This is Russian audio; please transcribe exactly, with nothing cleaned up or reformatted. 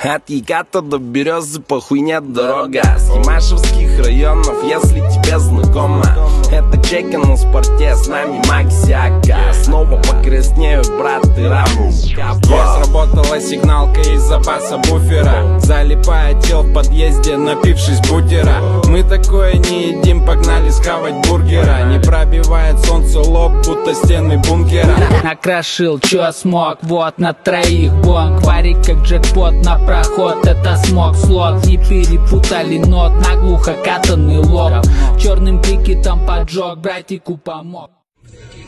От Еката до Березы по хуйне дорога. С Ямашевских районов, если тебе знакомо. Это чеки на спорте, с нами Максиака. Снова покраснеют, брат, ты раму. Сработала сигналка из запаса буфера. Залипая тел в подъезде, напившись бутера. Мы такое не едим, погнали схавать бургера. Не пробивает солнце лоб, будто стены бункера. Накрошил, чё смог, вот на троих бонг. Варик как джекпот на проход, это смог слот. Не перепутали нот, наглухо катанный лоб. Черным крикетом поджег, братику помог.